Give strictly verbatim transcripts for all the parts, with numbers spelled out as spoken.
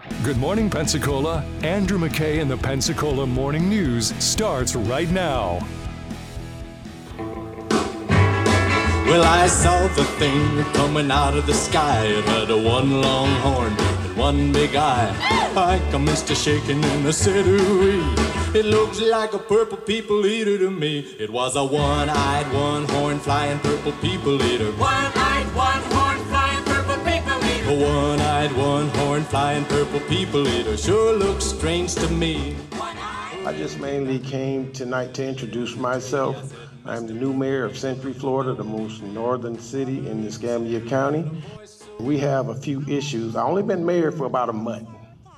Good morning, Pensacola. Andrew McKay and the Pensacola Morning News starts right now. Well, I saw the thing coming out of the sky. It had a one long horn and one big eye. I commenced to shaking and I said, ooh-wee. It looks like a purple people eater to me. It was a one-eyed, one-horn flying purple people eater. One-eyed, one-horn flying purple people eater. A one-eyed, one-horn flying purple people eater sure looks strange to me. I just mainly came tonight to introduce myself. I'm the new mayor of Century, Florida, the most northern city in Escambia County. We have a few issues. I've only been mayor for about a month,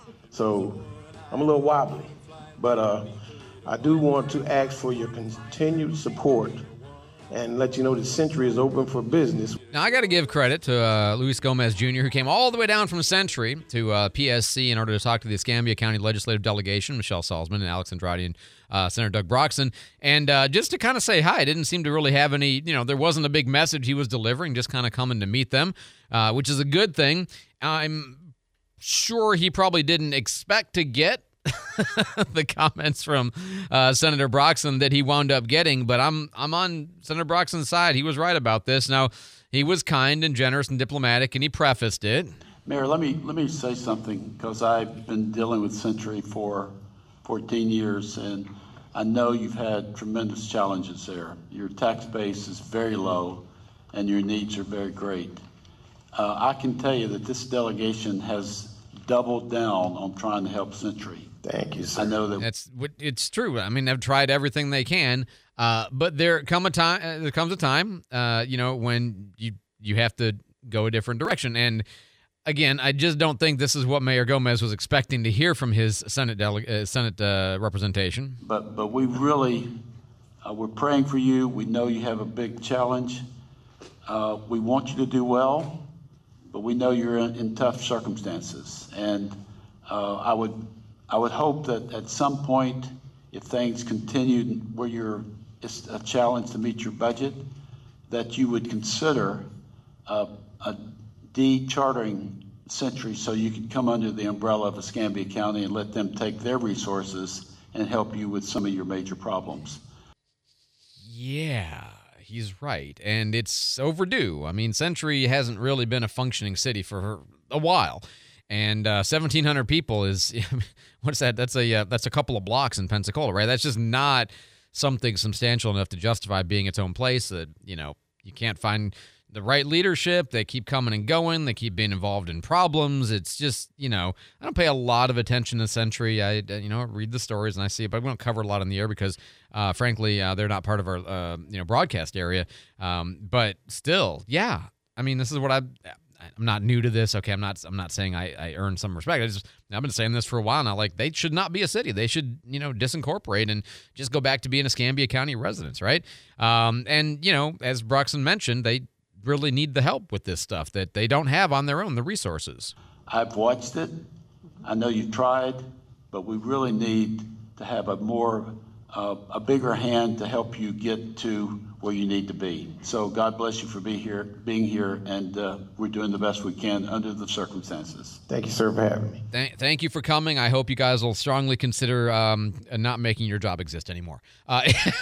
so I'm a little wobbly. But uh, I do want to ask for your continued support and let you know that Century is open for business. Now, I got to give credit to uh, Luis Gomez Junior, who came all the way down from Century to uh, P S C in order to talk to the Escambia County Legislative Delegation, Michelle Salzman and Alex Andrade and uh, Senator Doug Broxson, and uh, just to kind of say hi. Didn't seem to really have any, you know, there wasn't a big message he was delivering, just kind of coming to meet them, uh, which is a good thing. I'm sure he probably didn't expect to get the comments from uh, Senator Broxson that he wound up getting, but I'm I'm on Senator Broxson's side. He was right about this. Now, he was kind and generous and diplomatic, and he prefaced it. Mayor, let me let me say something, because I've been dealing with Century for fourteen years, and I know you've had tremendous challenges there. Your tax base is very low, and your needs are very great. Uh, I can tell you that this delegation has doubled down on trying to help Century. Thank you, sir. I know that That's it's true. I mean, they've tried everything they can, uh, but there come a time. Uh, there comes a time, uh, you know, when you you have to go a different direction. And again, I just don't think this is what Mayor Gomez was expecting to hear from his Senate dele- uh, Senate uh, representation. But but we really uh, we're praying for you. We know you have a big challenge. Uh, we want you to do well, but we know you're in, in tough circumstances, and uh, I would. I would hope that at some point, if things continue where you're, it's a challenge to meet your budget, that you would consider uh, a de-chartering Century so you could come under the umbrella of Escambia County and let them take their resources and help you with some of your major problems. Yeah, he's right. And it's overdue. I mean, Century hasn't really been a functioning city for a while. And uh, seventeen hundred people is, what's that? That's a uh, that's a couple of blocks in Pensacola, right? That's just not something substantial enough to justify being its own place. That, you know, you can't find the right leadership. They keep coming and going. They keep being involved in problems. It's just, you know, I don't pay a lot of attention to Century. I, you know, read the stories and I see it, but we don't cover a lot on the air because, uh, frankly, uh, they're not part of our, uh, you know, broadcast area. Um, but still, yeah. I mean, this is what I. I'm not new to this. Okay, I'm not. I'm not saying I, I earn some respect. I just I've been saying this for a while now. Like, they should not be a city. They should, you know, disincorporate and just go back to being Escambia County residents, right? Um, and you know, as Broxson mentioned, they really need the help with this stuff that they don't have on their own, the resources. I've watched it. I know you've tried, but we really need to have a more uh, a bigger hand to help you get to where you need to be. So God bless you for being here, being here, and uh, we're doing the best we can under the circumstances. Thank you, sir, for having me. Thank, thank you for coming. I hope you guys will strongly consider um, not making your job exist anymore. Uh,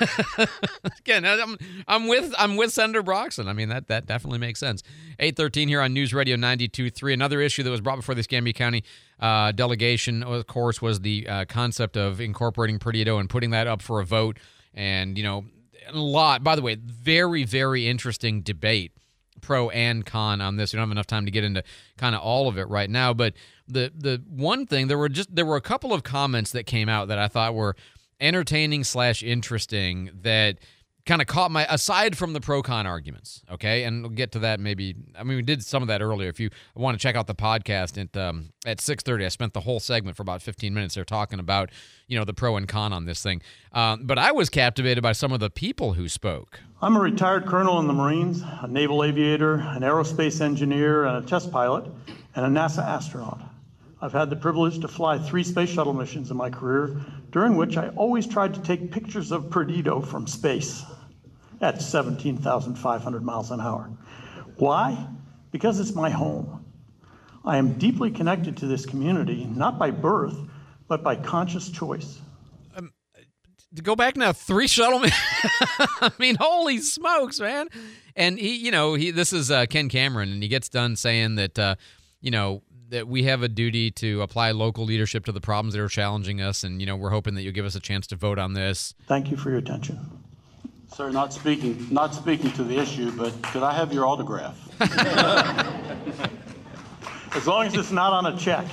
again, I'm, I'm with I'm with Senator Broxson. I mean, that that definitely makes sense. eight thirteen here on News Radio ninety-two point three. Another issue that was brought before the Escambia County uh, delegation, of course, was the uh, concept of incorporating Perdido and putting that up for a vote. And, you know, a lot, by the way, very, very interesting debate, pro and con on this. We don't have enough time to get into kind of all of it right now, but the the one thing, there were just there were a couple of comments that came out that I thought were entertaining slash interesting that kind of caught my, aside from the pro-con arguments, okay? And we'll get to that maybe. I mean, we did some of that earlier. If you want to check out the podcast at um, at six thirty, I spent the whole segment for about fifteen minutes there talking about, you know, the pro and con on this thing. Um, but I was captivated by some of the people who spoke. I'm a retired colonel in the Marines, a naval aviator, an aerospace engineer, and a test pilot, and a NASA astronaut. I've had the privilege to fly three space shuttle missions in my career, during which I always tried to take pictures of Perdido from space at seventeen thousand five hundred miles an hour. Why? Because it's my home. I am deeply connected to this community, not by birth, but by conscious choice. Um, to go back now, three shuttle. I mean, holy smokes, man! And he, you know, he. This is uh, Ken Cameron, and he gets done saying that, uh, you know, that we have a duty to apply local leadership to the problems that are challenging us, and you know, we're hoping that you'll give us a chance to vote on this. Thank you for your attention. Sir, not speaking, not speaking to the issue, but could I have your autograph? As long as it's not on a check.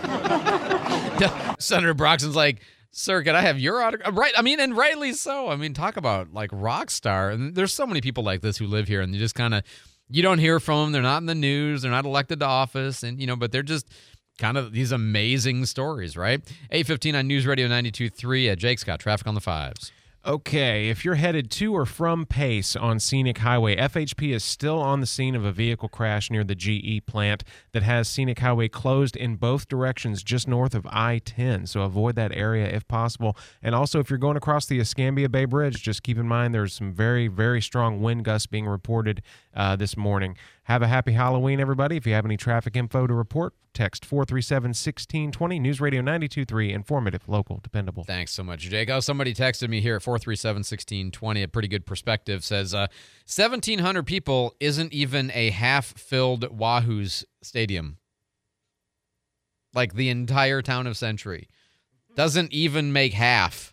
Senator Broxton's like, sir, could I have your autograph? Right. I mean, and rightly so. I mean, talk about like rock star. And there's so many people like this who live here, and you just kind of, you don't hear from them. They're not in the news. They're not elected to office. And, you know, but they're just kind of these amazing stories, right? eight fifteen on News Radio ninety-two point three. Uh, Jake's got traffic on the fives. Okay, if you're headed to or from Pace on Scenic Highway, F H P is still on the scene of a vehicle crash near the G E plant that has Scenic Highway closed in both directions just north of I ten, so avoid that area if possible. And also, if you're going across the Escambia Bay Bridge, just keep in mind there's some very, very strong wind gusts being reported uh, this morning. Have a happy Halloween, everybody. If you have any traffic info to report, text four three seven, one six two zero. News Radio ninety-two point three, informative, local, dependable. Thanks so much, Jake. Oh, somebody texted me here at four three seven, one six two zero. A pretty good perspective says uh, seventeen hundred people isn't even a half-filled Wahoo's stadium. Like the entire town of Century doesn't even make half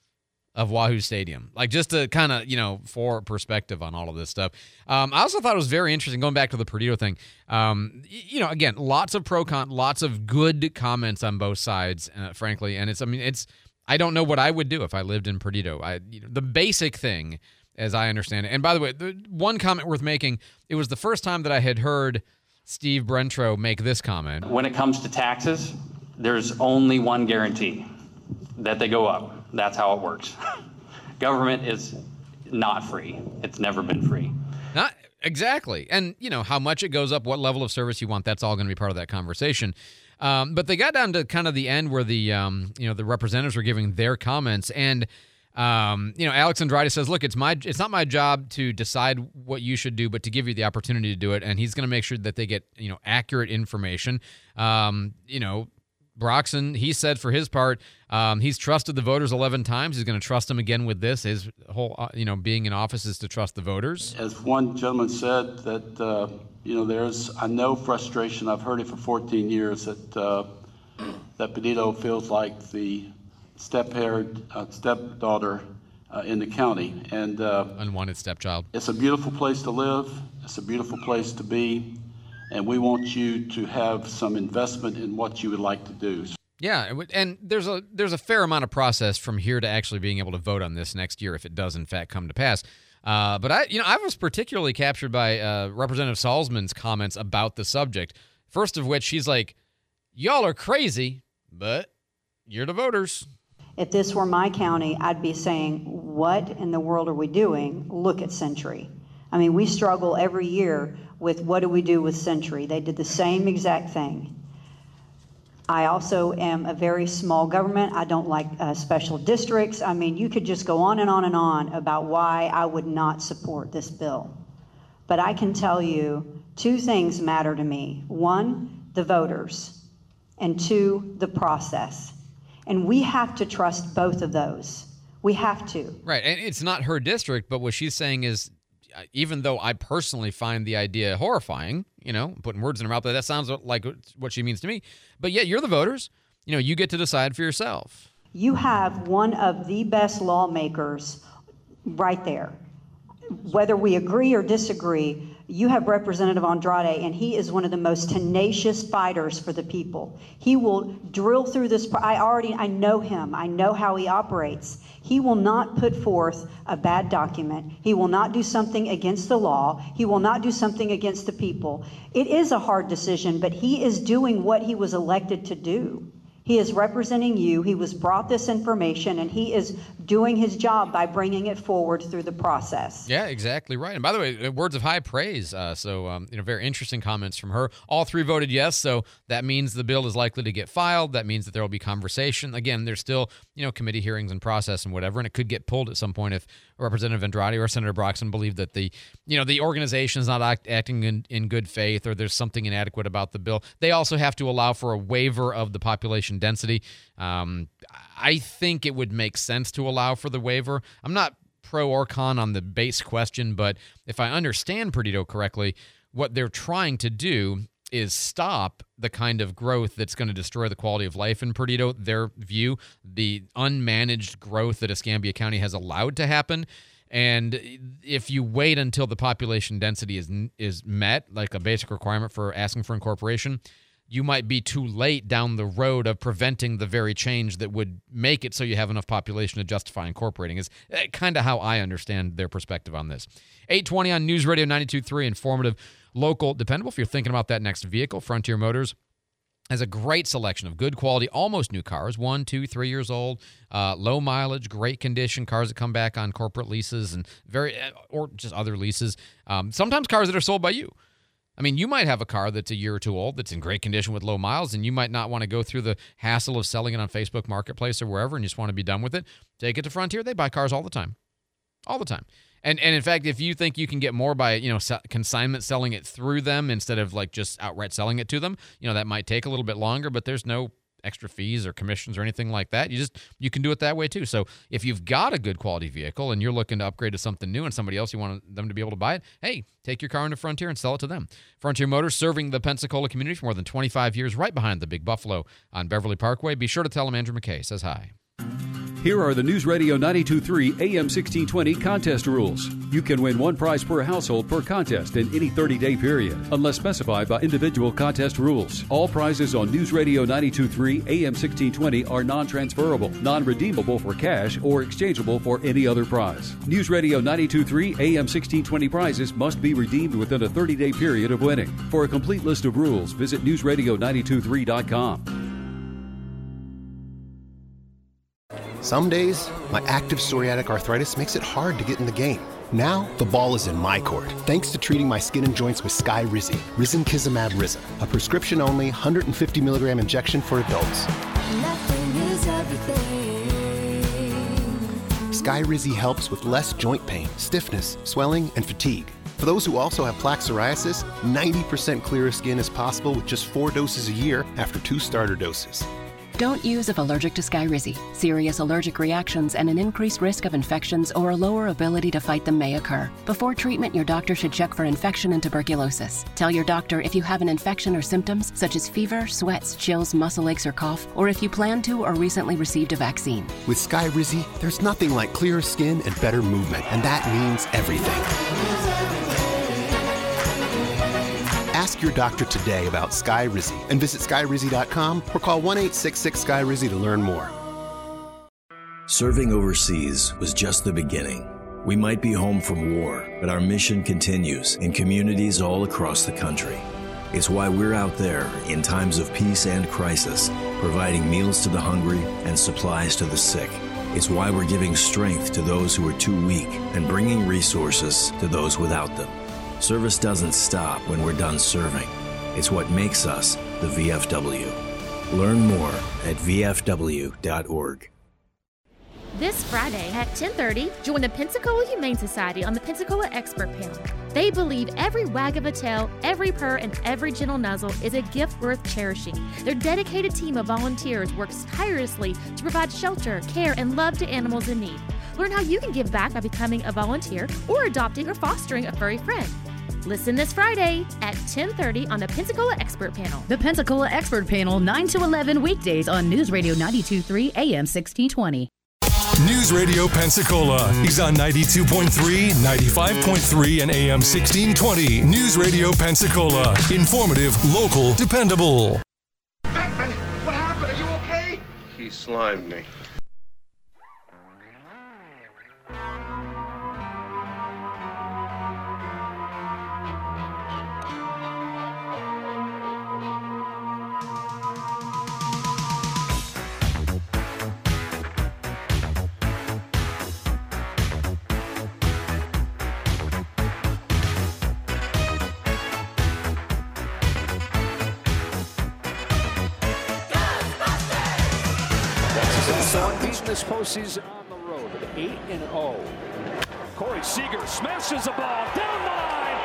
of Wahoo Stadium. Like just to kind of, you know, for perspective on all of this stuff. Um, I also thought it was very interesting, going back to the Perdido thing. Um, you know, again, lots of pro-con, lots of good comments on both sides, uh, frankly. And it's, I mean, it's, I don't know what I would do if I lived in Perdido. I, you know, the basic thing, as I understand it. And by the way, the one comment worth making, it was the first time that I had heard Steve Brentro make this comment. When it comes to taxes, there's only one guarantee, that they go up. That's how it works. Government is not free. It's never been free. Not exactly. And, you know, how much it goes up, what level of service you want, that's all going to be part of that conversation. Um, but they got down to kind of the end where the, um, you know, the representatives were giving their comments. And, um, you know, Alex Andrade says, look, it's my, it's not my job to decide what you should do, but to give you the opportunity to do it. And he's going to make sure that they get, you know, accurate information. Um, you know, Broxton, he said for his part, um, he's trusted the voters eleven times. He's going to trust them again with this. His whole, uh, you know, being in office is to trust the voters. As one gentleman said, that, uh, you know, there's, I know frustration. I've heard it for fourteen years that uh, that Perdido feels like the step-haired uh, stepdaughter uh, in the county. And uh, unwanted stepchild. It's a beautiful place to live. It's a beautiful place to be. And we want you to have some investment in what you would like to do. Yeah, and there's a there's a fair amount of process from here to actually being able to vote on this next year if it does in fact come to pass. Uh, but I, you know, I was particularly captured by uh, Representative Salzman's comments about the subject. First of which, she's like, "Y'all are crazy, but you're the voters." If this were my county, I'd be saying, "What in the world are we doing? Look at Century." I mean, we struggle every year with what do we do with Century. They did the same exact thing. I also am a very small government. I don't like uh, special districts. I mean, you could just go on and on and on about why I would not support this bill. But I can tell you two things matter to me. One, the voters, and two, the process. And we have to trust both of those. We have to. Right, and it's not her district, but what she's saying is, even though I personally find the idea horrifying, you know, putting words in her mouth, but that sounds like what she means to me. But yet, you're the voters. You know, you get to decide for yourself. You have one of the best lawmakers right there. Whether we agree or disagree, you have Representative Andrade, and he is one of the most tenacious fighters for the people. He will drill through this. I already, I know him. I know how he operates. He will not put forth a bad document. He will not do something against the law. He will not do something against the people. It is a hard decision, but he is doing what he was elected to do. He is representing you. He was brought this information, and he is doing his job by bringing it forward through the process. Yeah, exactly right. And by the way, words of high praise. Uh, so, um, you know, very interesting comments from her. All three voted yes, so that means the bill is likely to get filed. That means that there will be conversation. Again, there's still, you know, committee hearings and process and whatever, and it could get pulled at some point if Representative Andrade or Senator Broxton believe that the, you know, the organization is not act, acting in, in good faith or there's something inadequate about the bill. They also have to allow for a waiver of the population density. Um, I think it would make sense to allow for the waiver. I'm not pro or con on the base question, but if I understand Perdido correctly, what they're trying to do is stop the kind of growth that's going to destroy the quality of life in Perdido. Their view, the unmanaged growth that Escambia County has allowed to happen. And if you wait until the population density is is met, like a basic requirement for asking for incorporation, you might be too late down the road of preventing the very change that would make it so you have enough population to justify incorporating, is kind of how I understand their perspective on this. eight twenty on News Radio ninety-two point three, informative, local, dependable. If you're thinking about that next vehicle, Frontier Motors has a great selection of good quality, almost new cars, one, two, three years old, uh, low mileage, great condition, cars that come back on corporate leases and very, or just other leases. Um, sometimes cars that are sold by you. I mean, you might have a car that's a year or two old that's in great condition with low miles, and you might not want to go through the hassle of selling it on Facebook Marketplace or wherever and just want to be done with it. Take it to Frontier. They buy cars all the time. All the time. And and in fact, if you think you can get more by, you know, consignment selling it through them instead of like just outright selling it to them, you know, that might take a little bit longer, but there's no extra fees or commissions or anything like that. You just, you can do it that way too. So if you've got a good quality vehicle and you're looking to upgrade to something new and somebody else, you want them to be able to buy it, hey, take your car into Frontier and sell it to them. Frontier Motors, serving the Pensacola community for more than twenty-five years, right behind the Big Buffalo on Beverly Parkway. Be sure to tell them Andrew McKay says hi. Here are the News Radio ninety-two point three A M sixteen twenty contest rules. You can win one prize per household per contest in any thirty-day period, unless specified by individual contest rules. All prizes on News Radio ninety-two point three A M sixteen twenty are non-transferable, non-redeemable for cash, or exchangeable for any other prize. News Radio ninety-two point three A M sixteen twenty prizes must be redeemed within a thirty-day period of winning. For a complete list of rules, visit news radio ninety-two point three dot com. Some days, my active psoriatic arthritis makes it hard to get in the game. Now, the ball is in my court, thanks to treating my skin and joints with Skyrizi, Risankizumab Rizin, a prescription-only one hundred fifty milligram injection for adults. Nothing is everything. Skyrizi helps with less joint pain, stiffness, swelling, and fatigue. For those who also have plaque psoriasis, ninety percent clearer skin is possible with just four doses a year after two starter doses. Don't use if allergic to Skyrizi. Serious allergic reactions and an increased risk of infections or a lower ability to fight them may occur. Before treatment, your doctor should check for infection and tuberculosis. Tell your doctor if you have an infection or symptoms such as fever, sweats, chills, muscle aches, or cough, or if you plan to or recently received a vaccine. With Skyrizi, there's nothing like clearer skin and better movement, and that means everything. Ask your doctor today about Skyrizi and visit Skyrizi dot com or call one eight six six Sky Rizi to learn more. Serving overseas was just the beginning. We might be home from war, but our mission continues in communities all across the country. It's why we're out there in times of peace and crisis, providing meals to the hungry and supplies to the sick. It's why we're giving strength to those who are too weak and bringing resources to those without them. Service doesn't stop when we're done serving. It's what makes us the V F W. Learn more at v f w dot org. This Friday at ten thirty, join the Pensacola Humane Society on the Pensacola Expert Panel. They believe every wag of a tail, every purr, and every gentle nuzzle is a gift worth cherishing. Their dedicated team of volunteers works tirelessly to provide shelter, care, and love to animals in need. Learn how you can give back by becoming a volunteer or adopting or fostering a furry friend. Listen this Friday at ten thirty on the Pensacola Expert Panel. The Pensacola Expert Panel, nine to eleven weekdays on News Radio ninety-two point three A M sixteen twenty. News Radio Pensacola is on ninety-two point three, ninety-five point three, and A M sixteen twenty. News Radio Pensacola. Informative, local, dependable. Batman, what happened? Are you okay? He slimed me. So unbeaten this postseason on the road with eight and oh. Corey Seager smashes the ball down the line.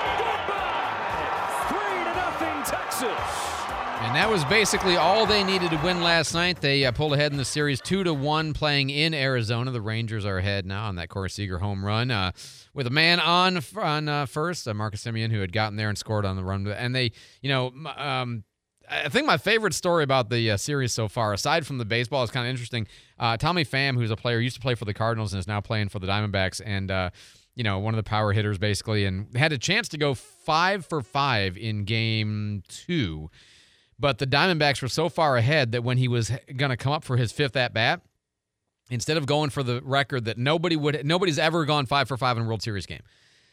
Goodbye. Three to nothing Texas. And that was basically all they needed to win last night. They uh, pulled ahead in the series two to one, playing in Arizona. The Rangers are ahead now on that Corey Seager home run uh, with a man on on uh, first, uh, Marcus Semien, who had gotten there and scored on the run. And they, you know, um, I think my favorite story about the uh, series so far, aside from the baseball, is kind of interesting. Uh, Tommy Pham, who's a player, used to play for the Cardinals and is now playing for the Diamondbacks, and uh, you know, one of the power hitters basically, and had a chance to go five for five in game two. But the Diamondbacks were so far ahead that when he was going to come up for his fifth at-bat, instead of going for the record that nobody would, nobody's ever gone five for five in a World Series game,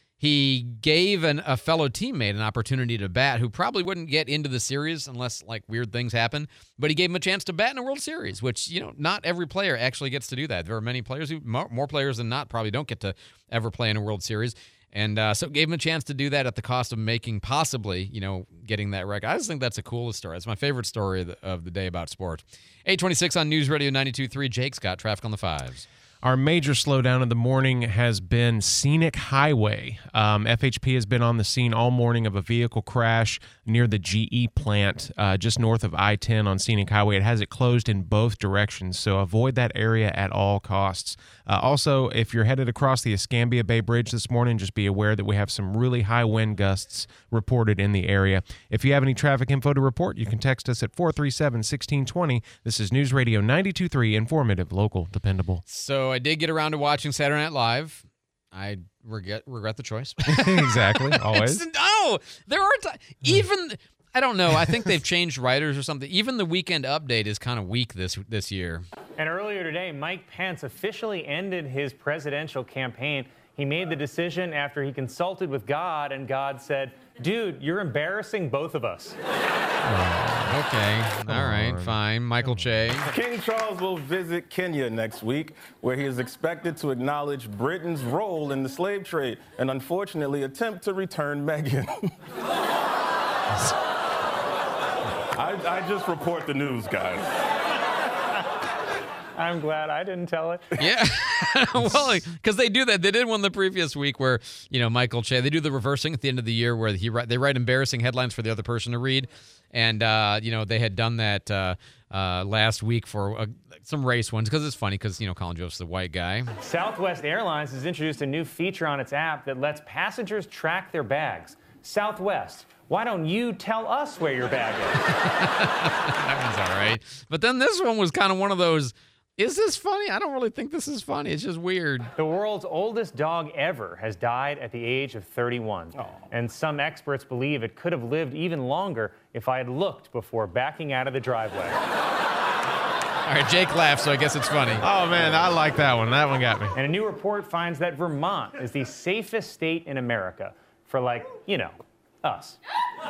he gave an, a fellow teammate an opportunity to bat who probably wouldn't get into the series unless, like, weird things happen. But he gave him a chance to bat in a World Series, which, you know, not every player actually gets to do that. There are many players who, more, more players than not, probably don't get to ever play in a World Series. And uh, so gave him a chance to do that at the cost of making possibly, you know, getting that record. I just think that's the coolest story. It's my favorite story of the, of the day about sports. eight twenty-six on News Radio ninety-two point three. Jake's got traffic on the fives. Our major slowdown of the morning has been Scenic Highway. Um, F H P has been on the scene all morning of a vehicle crash near the G E plant uh, just north of I ten on Scenic Highway. It has it closed in both directions, so avoid that area at all costs. Uh, also, if you're headed across the Escambia Bay Bridge this morning, just be aware that we have some really high wind gusts reported in the area. If you have any traffic info to report, you can text us at four three seven, one six two zero. This is News Radio ninety-two point three, informative, local, dependable. So I did get around to watching Saturday Night Live. I regret regret the choice. Exactly, always. No, there are t- even I don't know. I think they've changed writers or something. Even the Weekend Update is kind of weak this this year. And earlier today, Mike Pence officially ended his presidential campaign. He made the decision after he consulted with God, and God said, "Dude, you're embarrassing both of us." Oh, okay. All right, fine. Michael Che. King Charles will visit Kenya next week, where he is expected to acknowledge Britain's role in the slave trade and unfortunately attempt to return Meghan. I, I just report the news, guys. I'm glad I didn't tell it. Yeah. Well, because they do that. They did one the previous week where, you know, Michael Che, they do the reversing at the end of the year where he they write embarrassing headlines for the other person to read. And, uh, you know, they had done that uh, uh, last week for uh, some race ones because it's funny because, you know, Colin Joseph's the white guy. Southwest Airlines has introduced a new feature on its app that lets passengers track their bags. Southwest, why don't you tell us where your bag is? That one's all right. But then this one was kind of one of those, is this funny? I don't really think this is funny. It's just weird. The world's oldest dog ever has died at the age of thirty-one. Oh. And some experts believe it could have lived even longer if I had looked before backing out of the driveway. All right, Jake laughed, so I guess it's funny. Oh, man, I like that one. That one got me. And a new report finds that Vermont is the safest state in America for, like, you know, us.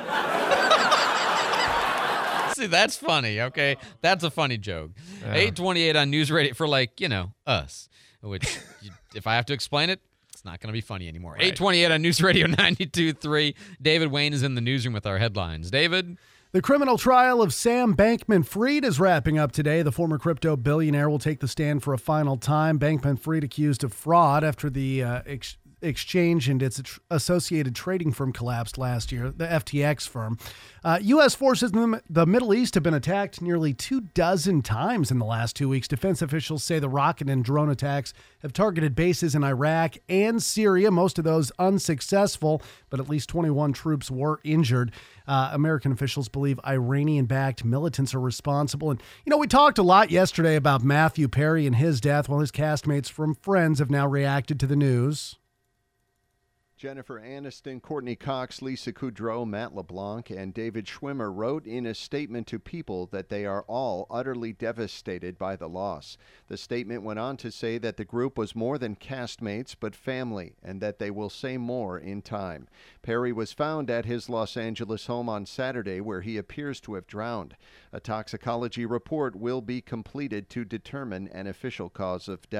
See, that's funny, okay? That's a funny joke. Yeah. eight twenty-eight on News Radio for, like, you know, us, which, you, if I have to explain it, it's not going to be funny anymore. Right. eight twenty-eight on News Radio ninety-two point three. David Wayne is in the newsroom with our headlines. David? The criminal trial of Sam Bankman-Fried is wrapping up today. The former crypto billionaire will take the stand for a final time. Bankman-Fried accused of fraud after the uh, ex- exchange and its associated trading firm collapsed last year, the F T X firm. Uh, U S forces in the Middle East have been attacked nearly two dozen times in the last two weeks. Defense officials say the rocket and drone attacks have targeted bases in Iraq and Syria, most of those unsuccessful, but at least twenty-one troops were injured. Uh, American officials believe Iranian-backed militants are responsible. And, you know, we talked a lot yesterday about Matthew Perry and his death. Well, his castmates from Friends have now reacted to the news. Jennifer Aniston, Courtney Cox, Lisa Kudrow, Matt LeBlanc, and David Schwimmer wrote in a statement to People that they are all utterly devastated by the loss. The statement went on to say that the group was more than castmates but family, and that they will say more in time. Perry was found at his Los Angeles home on Saturday, where he appears to have drowned. A toxicology report will be completed to determine an official cause of death.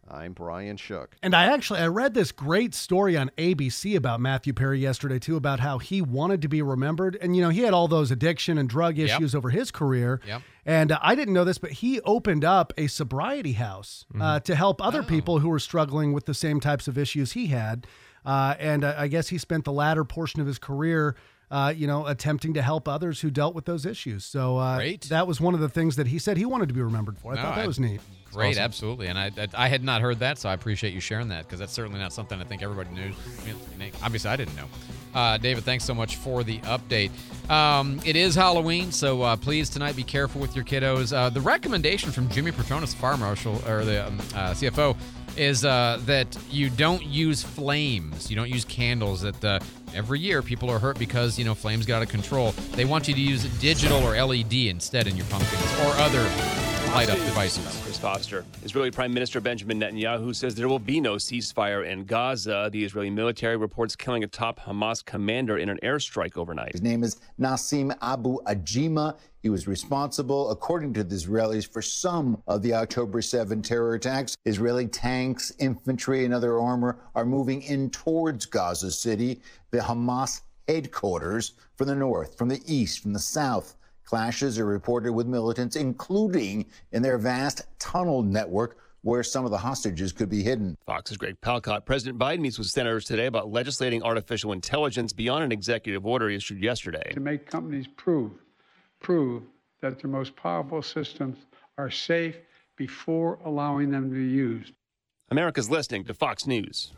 I'm Brian Shook. And I actually, I read this great story on A B C about Matthew Perry yesterday, too, about how he wanted to be remembered. And, you know, he had all those addiction and drug issues yep. over his career. Yep. And uh, I didn't know this, but he opened up a sobriety house mm-hmm. uh, to help other oh. people who were struggling with the same types of issues he had. Uh, and uh, I guess he spent the latter portion of his career Uh, you know, attempting to help others who dealt with those issues. So uh, that was one of the things that he said he wanted to be remembered for. I no, thought that I, was neat. Great, awesome. Absolutely. And I, I I had not heard that, so I appreciate you sharing that, because that's certainly not something I think everybody knew. I mean, obviously, I didn't know. Uh, David, thanks so much for the update. Um, it is Halloween, so uh, please tonight be careful with your kiddos. Uh, the recommendation from Jimmy Petronas, Fire Marshal, or the um, uh, C F O, is uh, that you don't use flames. You don't use candles. That uh, every year people are hurt because, you know, flames get out of control. They want you to use digital or L E D instead in your pumpkins or other light-up devices. I'm Chris Foster. Israeli Prime Minister Benjamin Netanyahu says there will be no ceasefire in Gaza. The Israeli military reports killing a top Hamas commander in an airstrike overnight. His name is Nassim Abu Ajima. He was responsible, according to the Israelis, for some of the October seventh terror attacks. Israeli tanks, infantry, and other armor are moving in towards Gaza City, the Hamas headquarters, from the north, from the east, from the south. Clashes are reported with militants, including in their vast tunnel network where some of the hostages could be hidden. Fox's Greg Palcott. President Biden meets with senators today about legislating artificial intelligence beyond an executive order issued yesterday. To make companies prove, prove that their most powerful systems are safe before allowing them to be used. America's listening to Fox News.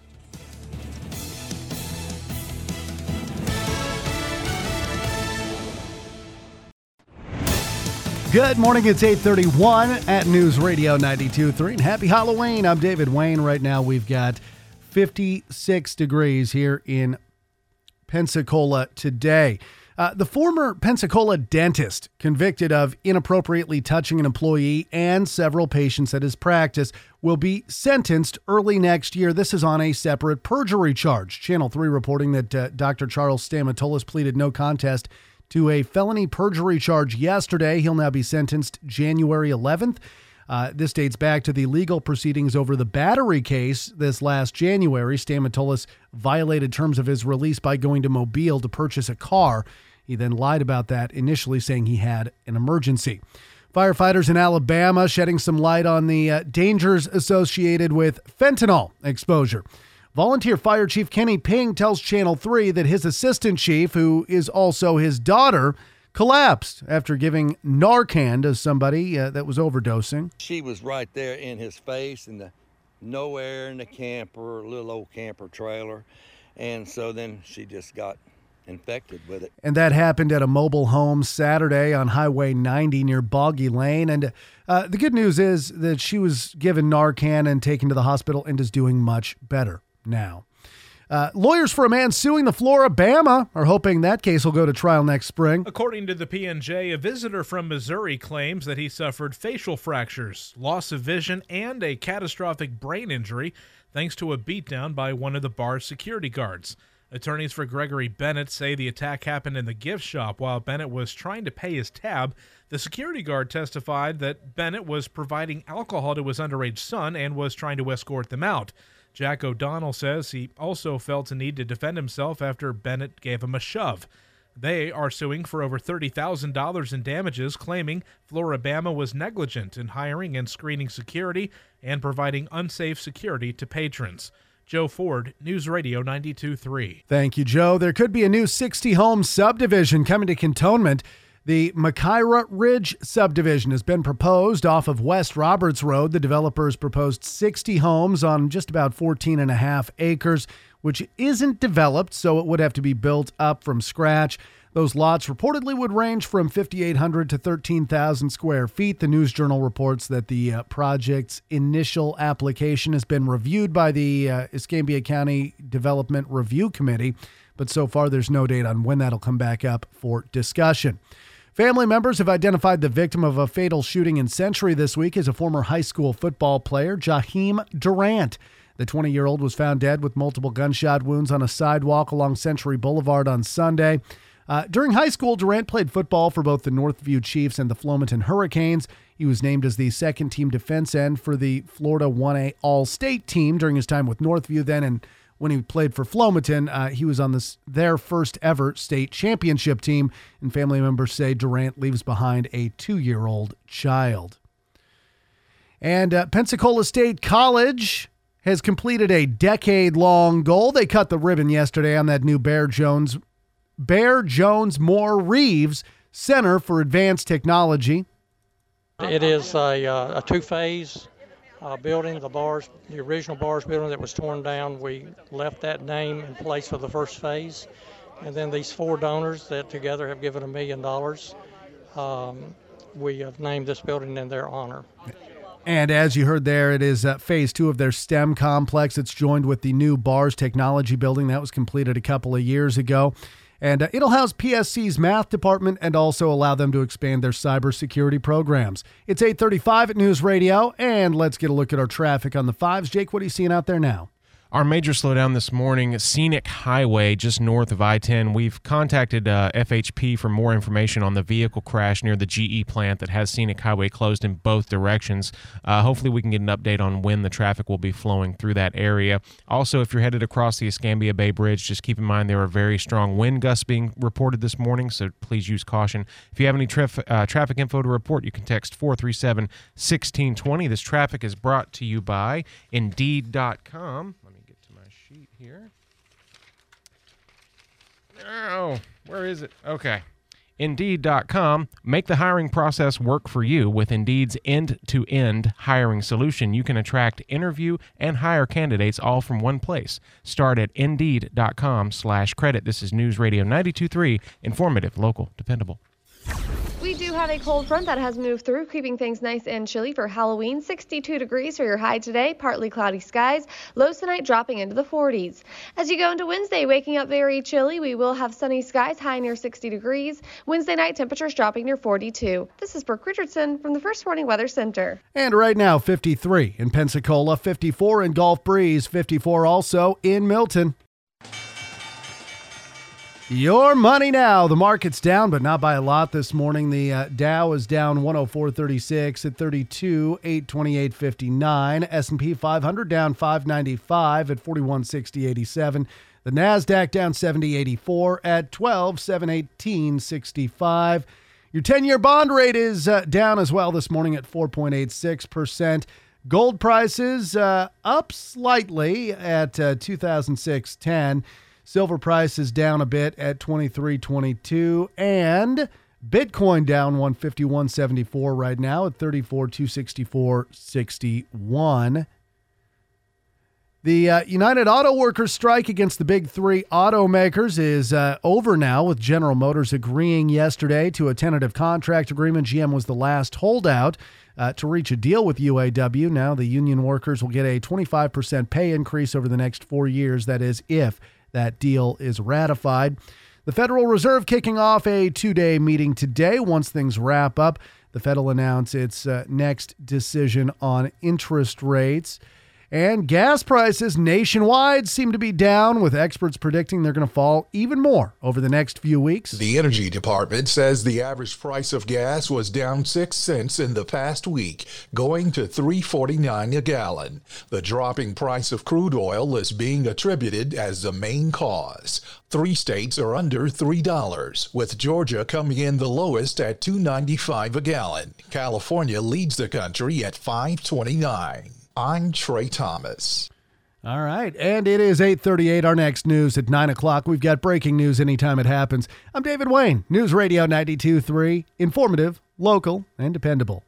Good morning, it's eight thirty-one at News Radio ninety-two point three. And happy Halloween. I'm David Wayne. Right now we've got fifty-six degrees here in Pensacola today. Uh, the former Pensacola dentist convicted of inappropriately touching an employee and several patients at his practice will be sentenced early next year. This is on a separate perjury charge. Channel three reporting that uh, Doctor Charles Stamatolis pleaded no contest to a felony perjury charge yesterday. He'll now be sentenced January eleventh. Uh, this dates back to the legal proceedings over the battery case this last January. Stamatolis violated terms of his release by going to Mobile to purchase a car. He then lied about that, initially saying he had an emergency. Firefighters in Alabama shedding some light on the uh, dangers associated with fentanyl exposure. Volunteer Fire Chief Kenny Ping tells Channel three that his assistant chief, who is also his daughter, collapsed after giving Narcan to somebody uh, that was overdosing. She was right there in his face in the nowhere in the camper, little old camper trailer. And so then she just got infected with it. And that happened at a mobile home Saturday on Highway ninety near Boggy Lane. And uh, the good news is that she was given Narcan and taken to the hospital and is doing much better now. Uh, lawyers for a man suing the Floribama are hoping that case will go to trial next spring. According to the P N J, a visitor from Missouri claims that he suffered facial fractures, loss of vision, and a catastrophic brain injury thanks to a beatdown by one of the bar's security guards. Attorneys for Gregory Bennett say the attack happened in the gift shop while Bennett was trying to pay his tab. The security guard testified that Bennett was providing alcohol to his underage son and was trying to escort them out. Jack O'Donnell says he also felt a need to defend himself after Bennett gave him a shove. They are suing for over thirty thousand dollars in damages, claiming Floribama was negligent in hiring and screening security and providing unsafe security to patrons. Joe Ford, News Radio ninety-two point three. Thank you, Joe. There could be a new sixty-home subdivision coming to Cantonment. The Makyra Ridge subdivision has been proposed off of West Roberts Road. The developers proposed sixty homes on just about fourteen and a half acres, which isn't developed, so it would have to be built up from scratch. Those lots reportedly would range from fifty-eight hundred to thirteen thousand square feet. The News Journal reports that the uh, project's initial application has been reviewed by the uh, Escambia County Development Review Committee, but so far there's no date on when that'll come back up for discussion. Family members have identified the victim of a fatal shooting in Century this week as a former high school football player, Jaheim Durant. The twenty-year-old was found dead with multiple gunshot wounds on a sidewalk along Century Boulevard on Sunday. Uh, during high school, Durant played football for both the Northview Chiefs and the Flomaton Hurricanes. He was named as the second-team defense end for the Florida one A All-State team during his time with Northview then, and when he played for Flomaton, uh, he was on this, their first-ever state championship team, and family members say Durant leaves behind a two-year-old child. And uh, Pensacola State College has completed a decade-long goal. They cut the ribbon yesterday on that new Bear Jones, Bear Jones Moore Reeves Center for Advanced Technology. It is a, uh, a two-phase uh, building. The bars, the original bars building that was torn down, we left that name in place for the first phase. And then these four donors that together have given a million dollars, um, we have named this building in their honor. And as you heard there, it is uh, phase two of their STEM complex. It's joined with the new Bars Technology Building that was completed a couple of years ago. And uh, it'll house P S C's math department and also allow them to expand their cybersecurity programs. It's eight thirty-five at News Radio, and let's get a look at our traffic on the fives. Jake, what are you seeing out there now? Our major slowdown this morning, Scenic Highway, just north of I ten. We've contacted uh, F H P for more information on the vehicle crash near the G E plant that has Scenic Highway closed in both directions. Uh, hopefully we can get an update on when the traffic will be flowing through that area. Also, if you're headed across the Escambia Bay Bridge, just keep in mind there are very strong wind gusts being reported this morning, so please use caution. If you have any traf- uh, traffic info to report, you can text four three seven, one six two zero. This traffic is brought to you by Indeed dot com. Here. Oh, where is it? Okay. Indeed dot com. Make the hiring process work for you with Indeed's end-to-end hiring solution. You can attract, interview, and hire candidates all from one place. Start at Indeed dot com slash credit. This is News Radio ninety-two point three, informative, local, dependable. We do have a cold front that has moved through, keeping things nice and chilly for Halloween. sixty-two degrees for your high today, partly cloudy skies. Lows tonight dropping into the forties. As you go into Wednesday, waking up very chilly. We will have sunny skies, high near sixty degrees. Wednesday night, temperatures dropping near forty-two. This is Brooke Richardson from the First Warning Weather Center. And right now, fifty-three in Pensacola, fifty-four in Gulf Breeze, fifty-four also in Milton. Your money now. The market's down, but not by a lot this morning. The uh, Dow is down one oh four thirty-six at thirty-two eight twenty-eight fifty-nine. S and P five hundred down five ninety-five at forty-one sixty eighty-seven. The NASDAQ down seventy eighty-four at twelve seven eighteen sixty-five. Your ten-year bond rate is uh, down as well this morning at four point eight six percent. Gold prices uh, up slightly at uh, two thousand six ten. Silver price is down a bit at twenty-three twenty-two, and Bitcoin down one fifty-one seventy-four right now at thirty-four two sixty-four sixty-one. The uh, United Auto Workers strike against the big three automakers is uh, over now, with General Motors agreeing yesterday to a tentative contract agreement. G M was the last holdout uh, to reach a deal with U A W. Now the union workers will get a twenty-five percent pay increase over the next four years. That is, if that deal is ratified. The Federal Reserve kicking off a two-day meeting today. Once things wrap up, the Fed will announce its uh, next decision on interest rates. And gas prices nationwide seem to be down, with experts predicting they're going to fall even more over the next few weeks. The Energy Department says the average price of gas was down six cents in the past week, going to three forty-nine a gallon. The dropping price of crude oil is being attributed as the main cause. Three states are under three dollars, with Georgia coming in the lowest at two ninety-five a gallon. California leads the country at five twenty-nine. I'm Trey Thomas. All right, and it is eight thirty-eight. Our next news at nine o'clock. We've got breaking news anytime it happens. I'm David Wayne, News Radio ninety-two point three, informative, local, and dependable.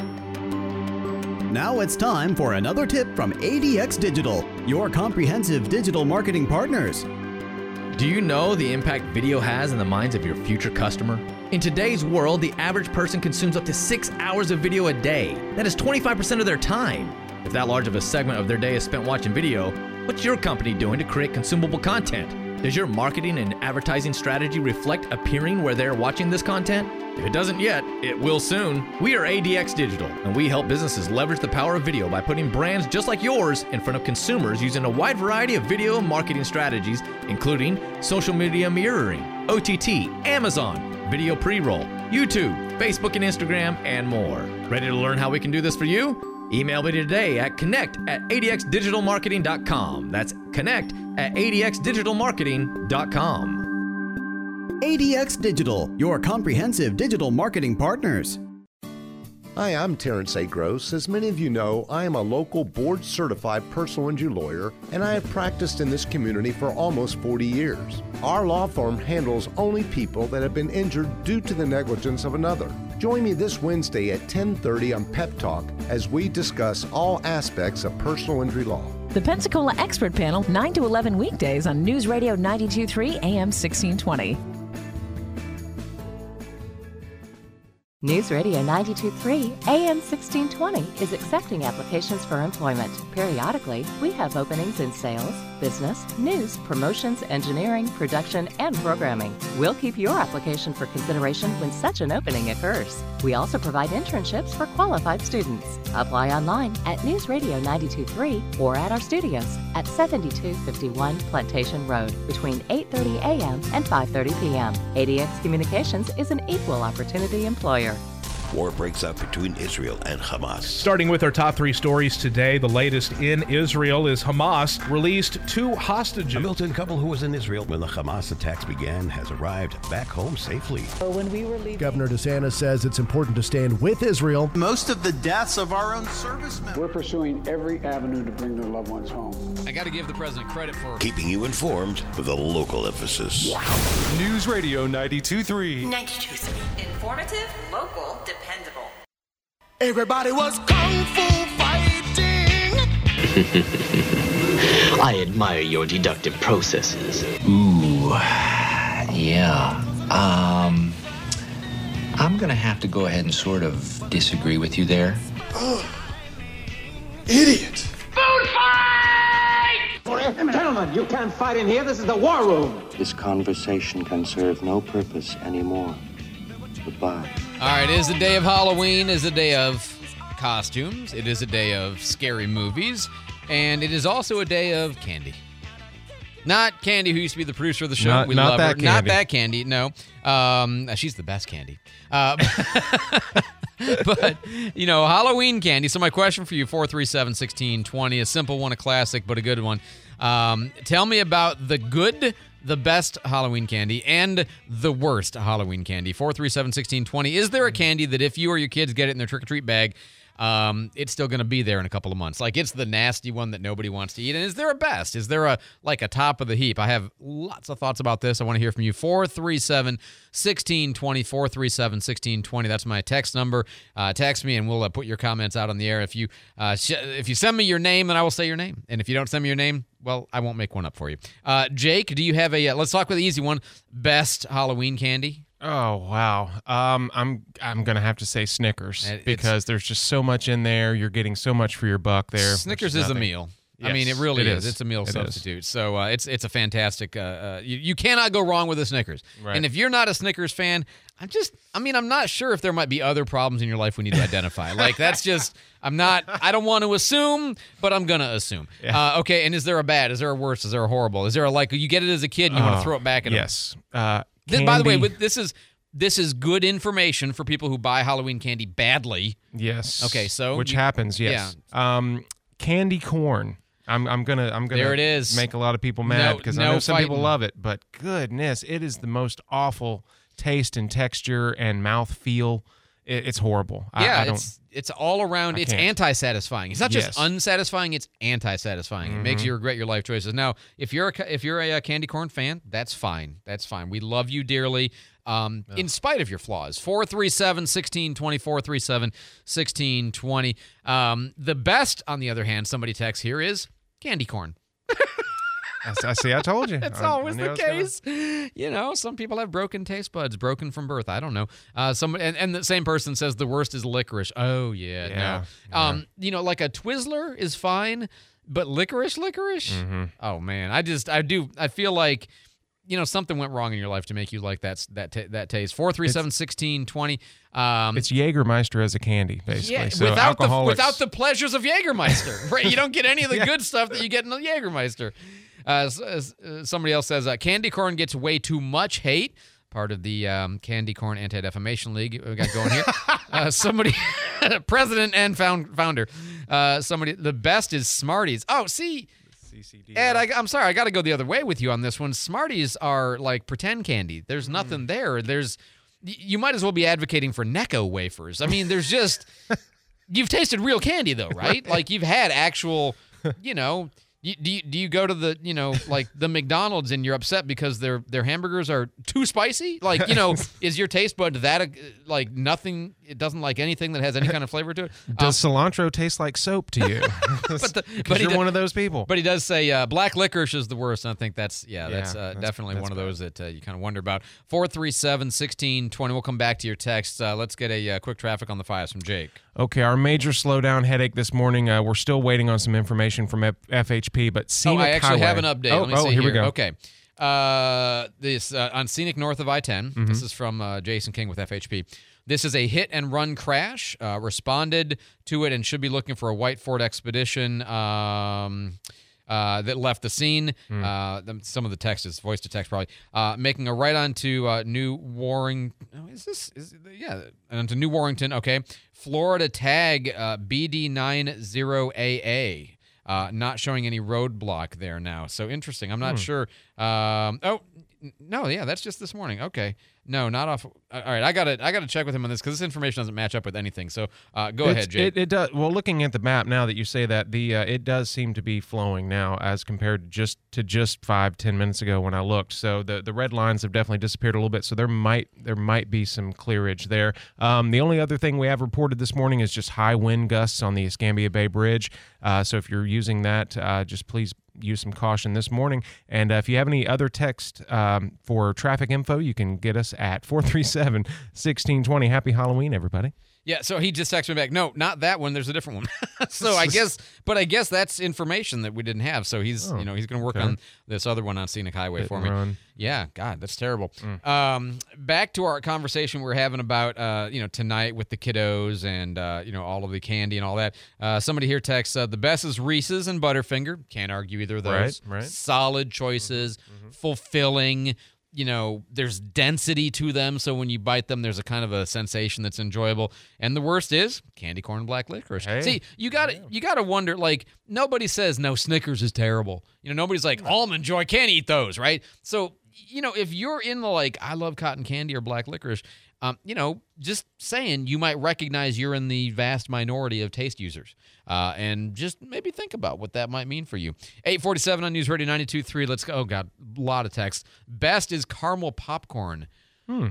Now it's time for another tip from A D X Digital, your comprehensive digital marketing partners. Do you know the impact video has in the minds of your future customer? In today's world, the average person consumes up to six hours of video a day. That is twenty-five percent of their time. If that large of a segment of their day is spent watching video, what's your company doing to create consumable content? Does your marketing and advertising strategy reflect appearing where they're watching this content? If it doesn't yet, it will soon. We are A D X Digital, and we help businesses leverage the power of video by putting brands just like yours in front of consumers using a wide variety of video marketing strategies, including social media mirroring, O T T, Amazon, video pre-roll, YouTube, Facebook and Instagram, and more. Ready to learn how we can do this for you? Email me today at connect at A D X digital marketing dot com. That's connect at A D X digital marketing dot com. A D X Digital, your comprehensive digital marketing partners. Hi, I'm Terrence A. Gross. As many of you know, I am a local board-certified personal injury lawyer, and I have practiced in this community for almost forty years. Our law firm handles only people that have been injured due to the negligence of another. Join me this Wednesday at ten thirty on Pep Talk as we discuss all aspects of personal injury law. The Pensacola Expert Panel, nine to eleven weekdays on News Radio ninety-two point three A M sixteen twenty. News Radio ninety-two point three A M sixteen twenty is accepting applications for employment. Periodically, we have openings in sales, business, news, promotions, engineering, production, and programming. We'll keep your application for consideration when such an opening occurs. We also provide internships for qualified students. Apply online at News Radio ninety-two point three or at our studios at seventy-two fifty-one Plantation Road between eight thirty A M and five thirty P M A D X Communications is an equal opportunity employer. War breaks out between Israel and Hamas. Starting with our top three stories today, the latest in Israel is Hamas released two hostages. A Milton couple who was in Israel when the Hamas attacks began has arrived back home safely. When we were leaving, Governor DeSantis says it's important to stand with Israel. Most of the deaths of our own servicemen. We're pursuing every avenue to bring their loved ones home. I got to give the president credit for keeping you informed with a local emphasis. News Radio ninety-two point three. ninety-two point three. Informative, local, dependable. Everybody was kung fu fighting. I admire your deductive processes. Ooh, yeah. Um, I'm gonna have to go ahead and sort of disagree with you there. Oh, idiot. Food fight! Gentlemen, you can't fight in here. This is the war room. This conversation can serve no purpose anymore. Goodbye. All right, it is the day of Halloween, it is the day of costumes, it is a day of scary movies, and it is also a day of candy. Not Candy, who used to be the producer of the show. Not, we not love that her. Candy. Not that Candy, no. Um, she's the best Candy. Uh, but, you know, Halloween candy. So my question for you, four three seven, one six two zero, a simple one, a classic, but a good one. Um, tell me about the good, the best Halloween candy, and the worst Halloween candy. four three seven, one six two zero. Is there a candy that if you or your kids get it in their trick-or-treat bag, um, it's still going to be there in a couple of months? Like, it's the nasty one that nobody wants to eat. And is there a best? Is there a, like, a top of the heap? I have lots of thoughts about this. I want to hear from you. four three seven, one six two zero, four three seven, one six two zero. That's my text number. Uh, text me, and we'll uh, put your comments out on the air. If you uh, sh- if you send me your name, then I will say your name. And if you don't send me your name, well, I won't make one up for you. Uh, Jake, do you have a, uh, let's talk with the easy one, best Halloween candy? Oh wow! Um, I'm I'm gonna have to say Snickers It's, because there's just so much in there. You're getting so much for your buck there. Snickers is, is a meal. Yes, I mean, it really it is. is. It's a meal it substitute. Is. So uh, it's it's a fantastic. Uh, uh, you, you cannot go wrong with a Snickers. Right. And if you're not a Snickers fan, I'm just. I mean, I'm not sure if there might be other problems in your life we need to identify. Like that's just. I'm not. I don't want to assume, but I'm gonna assume. Yeah. Uh, okay. And is there a bad? Is there a worse? Is there a horrible? Is there a like you get it as a kid and you oh, want to throw it back at yes. them? Yes. Uh, this, by the way, this is. This is good information for people who buy Halloween candy badly. Yes. Okay, so which you, happens, yes. Yeah. Um, candy corn. I'm I'm gonna I'm gonna there it is. make a lot of people mad because no, I no know some fighting. people love it, but goodness, it is the most awful taste and texture and mouth feel. It, it's horrible. Yeah, I, I don't, it's it's all around. I it's can't. anti-satisfying. It's not just Yes. unsatisfying. It's anti-satisfying. Mm-hmm. It makes you regret your life choices. Now, if you're a, if you're a, a candy corn fan, that's fine. That's fine. We love you dearly. Um, oh. In spite of your flaws. four three seven, one six two zero, four three seven, one six two zero. Um, the best, on the other hand, somebody texts here is candy corn. I see. I told you. That's I, always I the case. Gonna... You know, some people have broken taste buds, broken from birth. I don't know. Uh, some and, and the same person says the worst is licorice. Oh yeah, yeah, no. yeah. Um, you know, like a Twizzler is fine, but licorice, licorice. Mm-hmm. Oh man, I just I do I feel like you know, something went wrong in your life to make you like that that ta- that taste. four three seven, one six two zero. Um, it's Jägermeister as a candy, basically. Yeah, so without, the, alcoholics... without the pleasures of Jägermeister. Right? You don't get any of the yeah. good stuff that you get in the Jägermeister. Uh, uh, somebody else says, uh, candy corn gets way too much hate. Part of the um, Candy Corn Anti-Defamation League we got going here. uh, somebody, president and found, founder. Uh, somebody, the best is Smarties. Oh, see... Ed, I, I'm sorry, I got to go the other way with you on this one. Smarties are like pretend candy. There's nothing mm. there. There's, you might as well be advocating for Necco wafers. I mean, there's just, you've tasted real candy though, right? Like you've had actual, you know, you, do you, do you go to the, you know, like the McDonald's and you're upset because their their hamburgers are too spicy? Like, you know, is your taste bud that uh, like nothing? It doesn't like anything that has any kind of flavor to it. Does um, cilantro taste like soap to you? but the, but you're does, one of those people. But he does say uh, black licorice is the worst. And I think that's yeah, yeah that's, uh, that's definitely that's one of bad. those that uh, you kind of wonder about. Four three seven, one six two zero. We'll come back to your text. Uh, let's get a uh, quick traffic on the fives from Jake. Okay, our major slowdown headache this morning. Uh, we're still waiting on some information from F- FHP, but Scenic Oh, I actually Highway. have an update. Oh, Let me oh see here, here we go. Okay. Uh, this uh, on Scenic north of I ten. Mm-hmm. This is from uh, Jason King with F H P. This is a hit and run crash. Uh, responded to it and should be looking for a white Ford Expedition um, uh, that left the scene. Mm. Uh, the, some of the text is voice to text probably. Uh, making a right onto uh, New Warrington. Oh, is this? Is yeah, onto New Warrington. Okay, Florida tag uh, B D nine zero A A. Uh, not showing any roadblock there now. So interesting. I'm not Hmm. sure. Um, oh, n- no, yeah, that's just this morning. Okay. No, not off. All right, I got to I got to check with him on this because this information doesn't match up with anything. So uh, go It's- ahead, Jake. It, it does. Well, looking at the map now that you say that, the uh, it does seem to be flowing now as compared to just to just five ten minutes ago when I looked. So the, the red lines have definitely disappeared a little bit. So there might there might be some clearage there. Um, the only other thing we have reported this morning is just high wind gusts on the Escambia Bay Bridge. Uh, so if you're using that, uh, just please use some caution this morning. And uh, if you have any other text um, for traffic info, you can get us at four three seven, one six two zero. Happy Halloween, everybody. Yeah, so he just texted me back. No, not that one. There's a different one. so I guess, but I guess that's information that we didn't have. So he's, Oh, you know, he's going to work okay. on this other one on Scenic Highway Hit for and me. run. Yeah, God, that's terrible. Mm. Um, back to our conversation we we're having about, uh, you know, tonight with the kiddos and, uh, you know, all of the candy and all that. Uh, somebody here texts, uh, the best is Reese's and Butterfinger. Can't argue either of those. Right, right. Solid choices, mm-hmm. fulfilling. You know, there's density to them, so when you bite them, there's a kind of a sensation that's enjoyable. And the worst is candy corn black licorice. Hey. See, you got to Yeah. you got to wonder. Like nobody says no, Snickers is terrible. You know, nobody's like almond joy, can't eat those, right? So you know, if you're in the like I love cotton candy or black licorice, um, you know, just saying you might recognize you're in the vast minority of taste users. Uh, and just maybe think about what that might mean for you. eight forty-seven on News Radio ninety-two point three. Let's go. Oh, God, a lot of text. Best is caramel popcorn. Hmm.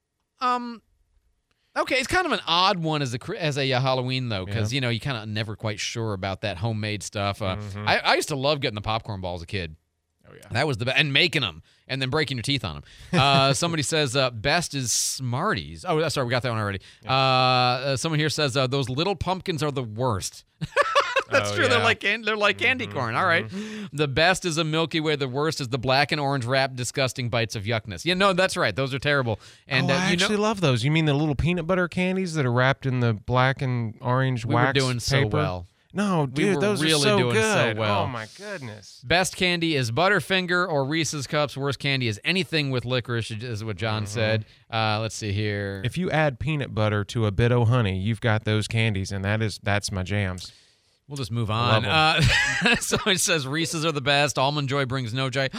Um, okay, it's kind of an odd one as a as a uh, Halloween, though, because, Yeah. you know, you kind of never quite sure about that homemade stuff. Uh, Mhm. I, I used to love getting the popcorn balls as a kid. Oh, yeah. That was the best. And making them and then breaking your teeth on them. Uh, somebody says uh, best is Smarties. Oh, sorry, we got that one already. Uh, uh, someone here says uh, those little pumpkins are the worst. That's Oh, true. They're yeah. like can- they're like candy Mhm, corn. All right. The best is a Milky Way. The worst is the black and orange wrapped disgusting bites of yuckness. Yeah, no, that's right. Those are terrible. And oh, uh, I you actually know, love those. You mean the little peanut butter candies that are wrapped in the black and orange we were wax doing so paper? well. No, We dude, were those really are so doing so good. well. Oh my goodness. Best candy is Butterfinger or Reese's Cups. Worst candy is anything with licorice, is what John Mhm. said. Uh, let's see here. If you add peanut butter to a bit of honey, you've got those candies, and that is that's my jams. We'll just move I on. love Uh, so it says Reese's are the best. Almond Joy brings no joy.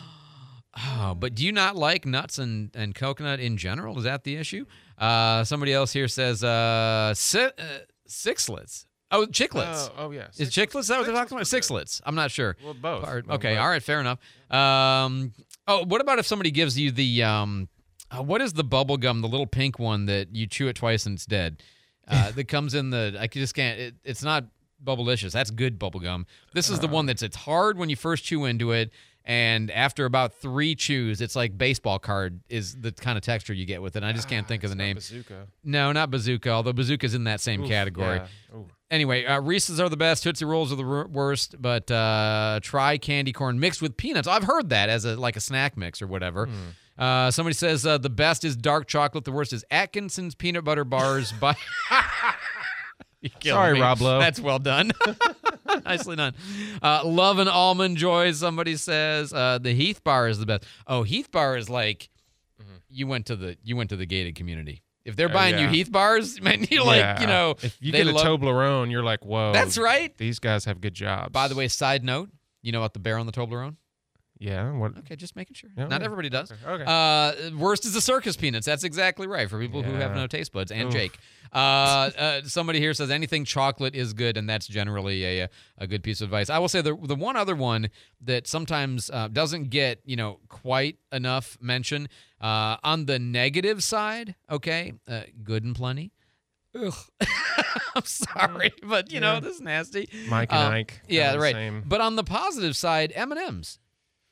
Oh, but do you not like nuts and, and coconut in general? Is that the issue? Uh, somebody else here says uh, si- uh, sixlets. Oh, chiclets. Oh, oh, yeah. Is chiclets that what they're talking about? Sixlets. I'm not sure. Well, both. Or- Well, okay, both. all right, fair enough. Um, oh, what about if somebody gives you the um, uh, what is the bubble gum, the little pink one that you chew it twice and it's dead? Uh, that comes in the I just can't. It, it's not Bubblicious. That's good bubble gum. This is the one that's it's hard when you first chew into it, And after about three chews, it's like baseball card is the kind of texture you get with it. And I just can't ah, think of the name. Bazooka. No, not Bazooka, although Bazooka's in that same Oof, category. Yeah. Anyway, uh, Reese's are the best. Tootsie Rolls are the wor- worst. But uh, try candy corn mixed with peanuts. I've heard that as a like a snack mix or whatever. Hmm. Uh, somebody says uh, the best is dark chocolate. The worst is Atkinson's peanut butter bars. By You're killing Sorry, me. Rob Lowe. That's well done. Nicely done. Uh, love and almond joy, somebody says. Uh, the Heath bar is the best. Oh, Heath bar is like mm-hmm. you went to the you went to the gated community. If they're Uh, buying yeah. you Heath bars, man, you're Yeah. like, you know. If you they get a love- Toblerone, you're like, whoa. That's right. These guys have good jobs. By the way, side note, you know about the bear on the Toblerone? Yeah. What? Okay, just making sure. Yeah, Not okay. everybody does. Okay. Uh, worst is the circus peanuts. That's exactly right for people who have Yeah. no taste buds. And Oof. Jake. Uh, uh, somebody here says anything chocolate is good, and that's generally a a good piece of advice. I will say the the one other one that sometimes uh, doesn't get you know quite enough mention uh, on the negative side. Okay, uh, Good and Plenty. Ugh. I'm sorry, but you know Yeah. this is nasty. Mike and Um, Ike. Yeah, kinda the right. same. But on the positive side, M and M's.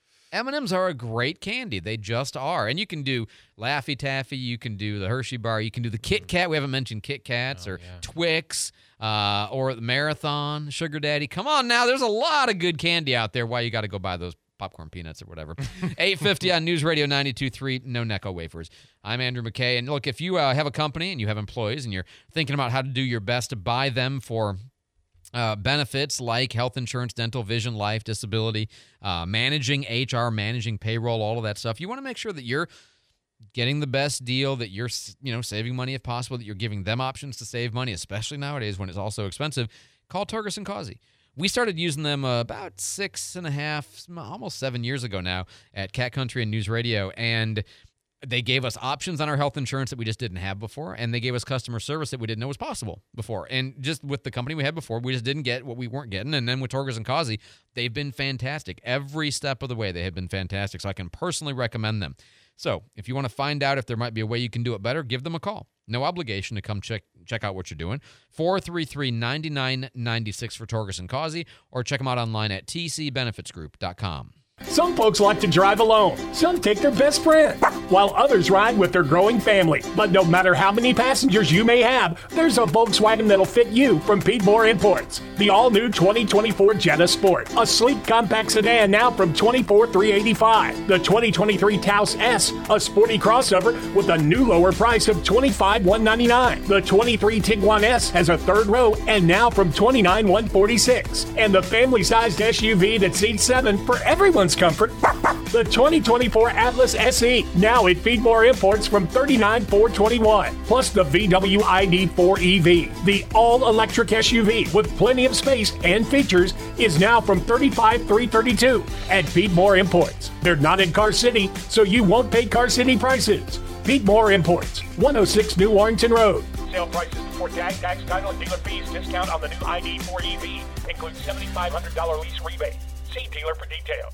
M and M's are a great candy. They just are. And you can do Laffy Taffy. You can do the Hershey bar. You can do the Kit Kat. We haven't mentioned Kit Kats Oh, or Twix uh, or the Marathon, Sugar Daddy. Come on now. There's a lot of good candy out there. Why you got to go buy those popcorn peanuts or whatever. eight fifty on News Radio ninety-two point three, no Necco wafers. I'm Andrew McKay. And look, if you uh, have a company and you have employees and you're thinking about how to do your best to buy them for Uh, benefits like health insurance, dental, vision, life, disability, uh, managing H R, managing payroll, all of that stuff. You want to make sure that you're getting the best deal, that you're you know saving money if possible, that you're giving them options to save money, especially nowadays when it's all so expensive. Call Torgerson and Causey. We started using them uh, about six and a half, almost seven years ago now at Cat Country and News Radio, and they gave us options on our health insurance that we just didn't have before, and they gave us customer service that we didn't know was possible before. And just with the company we had before, we just didn't get what we weren't getting. And then with Torgerson and Causey, they've been fantastic. Every step of the way, they have been fantastic. So I can personally recommend them. So if you want to find out if there might be a way you can do it better, give them a call. No obligation to come check check out what you're doing. four three three, nine nine nine six for Torgerson and Causey, or check them out online at t c benefits group dot com. Some folks like to drive alone. Some take their best friend, while others ride with their growing family. But no matter how many passengers you may have, there's a Volkswagen that'll fit you from Pete Moore Imports. The all-new twenty twenty-four Jetta Sport, a sleek compact sedan now from twenty-four thousand three hundred eighty-five dollars. The twenty twenty-three Taos S, a sporty crossover with a new lower price of twenty-five thousand one hundred ninety-nine dollars. The twenty-three Tiguan S has a third row and now from twenty-nine thousand one hundred forty-six dollars. And the family-sized S U V that seats seven for everyone's comfort, the twenty twenty-four Atlas S E, now at Feedmore Imports from thirty-nine thousand four hundred twenty-one dollars, plus the V W I D four E V, the all-electric S U V with plenty of space and features, is now from thirty-five thousand three hundred thirty-two dollars at Feedmore Imports. They're not in Car City, so you won't pay Car City prices. Feedmore Imports, one oh six New Warrington Road. Sale prices before tag, tax, title, and dealer fees. Discount on the new I D four E V includes seven thousand five hundred dollars lease rebate. See dealer for details.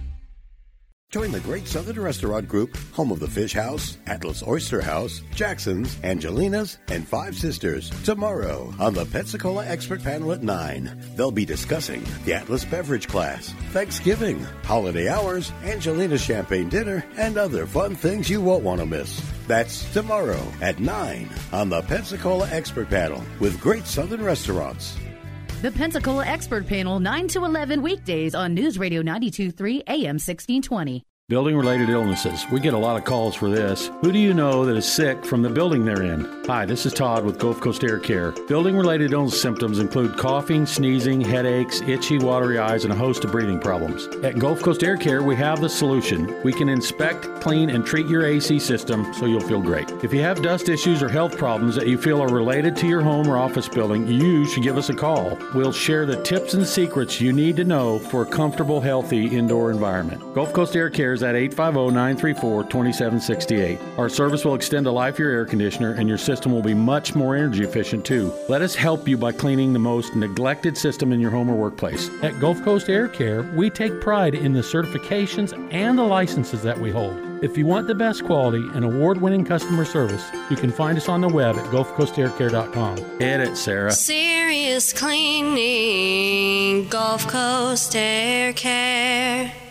Join the Great Southern Restaurant Group, home of the Fish House, Atlas Oyster House, Jackson's, Angelina's, and Five Sisters, tomorrow on the Pensacola Expert Panel at nine. They'll be discussing the Atlas Beverage Class, Thanksgiving, holiday hours, Angelina's Champagne Dinner, and other fun things you won't want to miss. That's tomorrow at nine on the Pensacola Expert Panel with Great Southern Restaurants. The Pensacola Expert Panel, nine to eleven weekdays on News Radio ninety-two point three A M sixteen twenty. Building-related illnesses. We get a lot of calls for this. Who do you know that is sick from the building they're in? Hi, this is Todd with Gulf Coast Air Care. Building-related illness symptoms include coughing, sneezing, headaches, itchy, watery eyes, and a host of breathing problems. At Gulf Coast Air Care, we have the solution. We can inspect, clean, and treat your A C system so you'll feel great. If you have dust issues or health problems that you feel are related to your home or office building, you should give us a call. We'll share the tips and secrets you need to know for a comfortable, healthy indoor environment. Gulf Coast Air Care is at eight five zero, nine three four, two seven six eight. Our service will extend the life of your air conditioner, and your system will be much more energy efficient too. Let us help you by cleaning the most neglected system in your home or workplace. At Gulf Coast Air Care, we take pride in the certifications and the licenses that we hold. If you want the best quality and award-winning customer service, you can find us on the web at gulf coast air care dot com. Hit it, Sarah. Serious cleaning, Gulf Coast Air Care.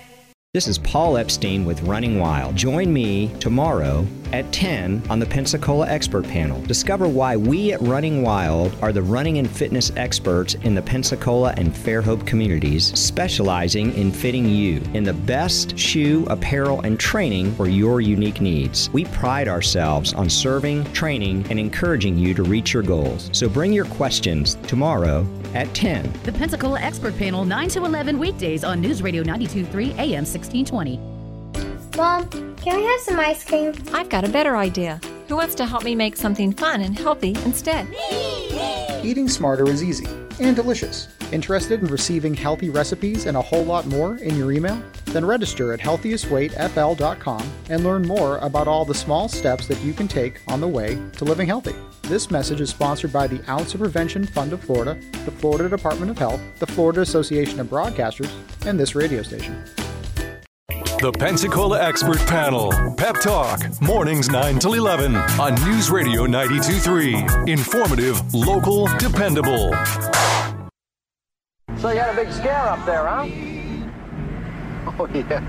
This is Paul Epstein with Running Wild. Join me tomorrow at ten on the Pensacola Expert Panel. Discover why we at Running Wild are the running and fitness experts in the Pensacola and Fairhope communities, specializing in fitting you in the best shoe, apparel, and training for your unique needs. We pride ourselves on serving, training, and encouraging you to reach your goals. So bring your questions tomorrow at ten. The Pensacola Expert Panel, nine to eleven weekdays on News Radio ninety-two point three A M sixteen twenty. Mom, can we have some ice cream? I've got a better idea. Who wants to help me make something fun and healthy instead? Eating smarter is easy and delicious. Interested in receiving healthy recipes and a whole lot more in your email? Then register at healthiest weight f l dot com and learn more about all the small steps that you can take on the way to living healthy. This message is sponsored by the Ounce of Prevention Fund of Florida, the Florida Department of Health, the Florida Association of Broadcasters, and this radio station. The Pensacola Expert Panel. Pep Talk. Mornings nine till eleven on News Radio ninety-two point three. Informative, local, dependable. So you had a big scare up there, huh? Oh, yeah.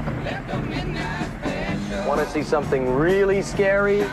Want to see something really scary?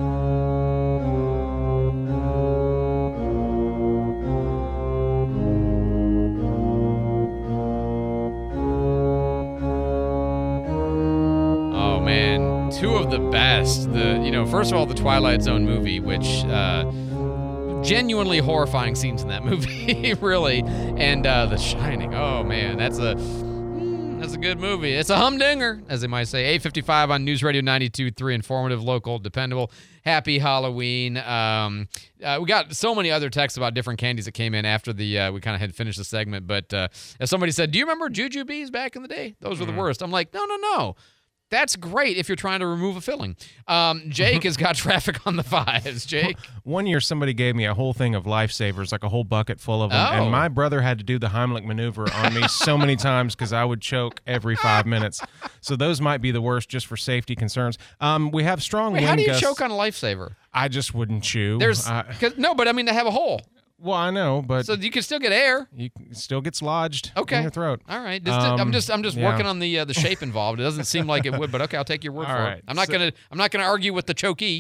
Two of the best. The you know, first of all, the Twilight Zone movie, which uh, genuinely horrifying scenes in that movie, really, and uh, The Shining. Oh man, that's a mm, that's a good movie. It's a humdinger, as they might say. eight fifty-five on News Radio ninety-two point three. Informative, local, dependable. Happy Halloween. Um, uh, we got so many other texts about different candies that came in after the uh, we kind of had finished the segment. But uh, as somebody said, do you remember Jujubes back in the day? Those were the worst. I'm like, no, no, no. That's great if you're trying to remove a filling. Um, Jake has got traffic on the fives. Jake? One year somebody gave me a whole thing of Lifesavers, like a whole bucket full of them, Oh. and my brother had to do the Heimlich maneuver on me so many times because I would choke every five minutes. So those might be the worst just for safety concerns. Um, we have strong Wait, wind how do you gusts. choke on a Lifesaver? I just wouldn't chew. There's I- 'cause- no, but I mean they have a hole, well, I know, but so you can still get air. you it still gets lodged Okay. in your throat. All right, Just- Um, I'm just I'm just yeah. working on the uh, the shape involved. It doesn't seem like it would, but okay, I'll take your word All for right, it. I'm not so- gonna I'm not gonna argue with the chokey.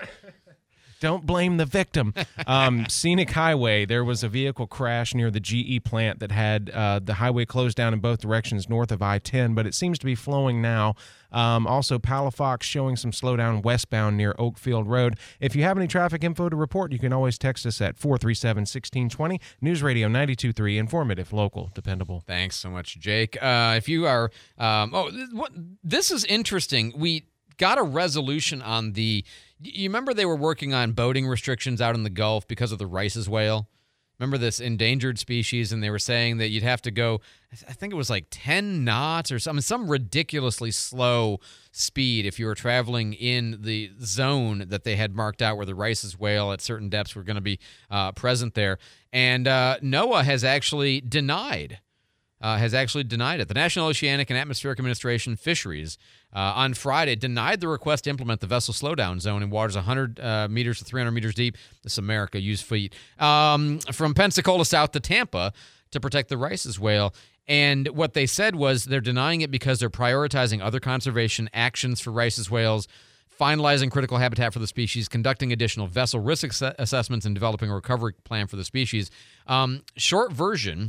Don't blame the victim. Um, Scenic Highway, there was a vehicle crash near the G E plant that had uh, the highway closed down in both directions north of I ten, but it seems to be flowing now. Um, also, Palafox showing some slowdown westbound near Oakfield Road. If you have any traffic info to report, you can always text us at four three seven, one six two zero. News Radio ninety-two point three, informative, local, dependable. Thanks so much, Jake. Uh, if you are, um, oh, th- what, this is interesting. We got a resolution on the. You remember they were working on boating restrictions out in the Gulf because of the Rice's whale? Remember this endangered species, and they were saying that you'd have to go, I think it was like ten knots or something, some ridiculously slow speed if you were traveling in the zone that they had marked out where the Rice's whale at certain depths were going to be uh, present there. And uh, NOAA has actually denied Uh, has actually denied it. The National Oceanic and Atmospheric Administration Fisheries uh, on Friday denied the request to implement the vessel slowdown zone in waters one hundred uh, meters to three hundred meters deep. This is America, use feet. Um, from Pensacola south to Tampa to protect the Rice's whale. And what they said was they're denying it because they're prioritizing other conservation actions for Rice's whales, finalizing critical habitat for the species, conducting additional vessel risk ass- assessments, and developing a recovery plan for the species. Um, short version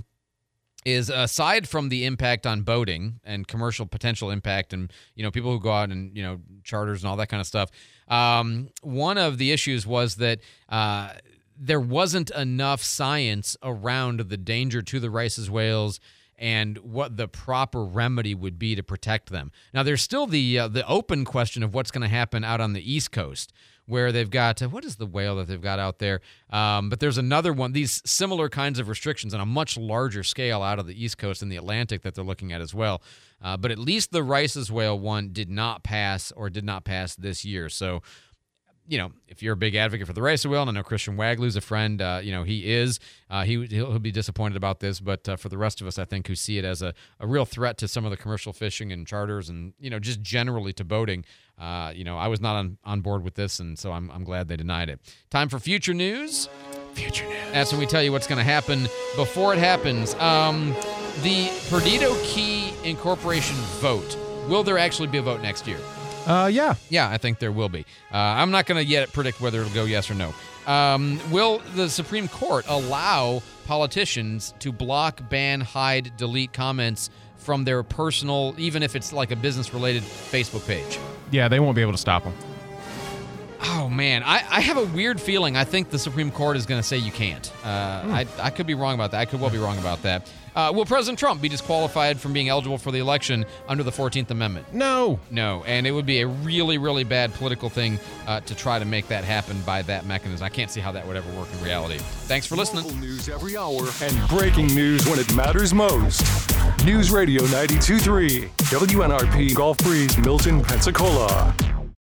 is aside from the impact on boating and commercial potential impact and, you know, people who go out and, you know, charters and all that kind of stuff, um, one of the issues was that uh, there wasn't enough science around the danger to the Rice's whales and what the proper remedy would be to protect them. Now, there's still the uh, the open question of what's going to happen out on the East Coast, where they've got, uh, what is the whale that they've got out there? Um, but there's another one, these similar kinds of restrictions on a much larger scale out of the East Coast and the Atlantic that they're looking at as well. Uh, but at least the Rice's whale one did not pass or did not pass this year. So, you know, if you're a big advocate for the Rice's whale, and I know Christian Wagley's a friend, uh, you know, he is, uh, he, he'll, he'll be disappointed about this. But uh, for the rest of us, I think, who see it as a, a real threat to some of the commercial fishing and charters and, you know, just generally to boating, uh, you know, I was not on, on board with this, and so I'm, I'm glad they denied it. Time for Future News. Future News. That's when we tell you what's going to happen before it happens. Um, the Perdido Key Incorporation vote Will there actually be a vote next year? Uh, yeah. Yeah, I think there will be. Uh, I'm not going to yet predict whether it'll go yes or no. Um, will the Supreme Court allow politicians to block, ban, hide, delete comments from their personal, even if it's like a business-related Facebook page? Yeah, they won't be able to stop them. Oh, man. I, I have a weird feeling. I think the Supreme Court is going to say you can't. Uh, hmm. I, I could be wrong about that. I could well be wrong about that. Uh, will President Trump be disqualified from being eligible for the election under the fourteenth Amendment? No. No. And it would be a really, really bad political thing uh, to try to make that happen by that mechanism. I can't see how that would ever work in reality. Thanks for listening. Local news every hour and breaking news when it matters most. News Radio ninety-two point three, W N R P, Gulf Breeze, Milton, Pensacola.